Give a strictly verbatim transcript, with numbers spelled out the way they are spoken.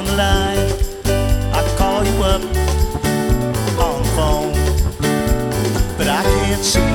on the line. I call you up on the phone, but I can't see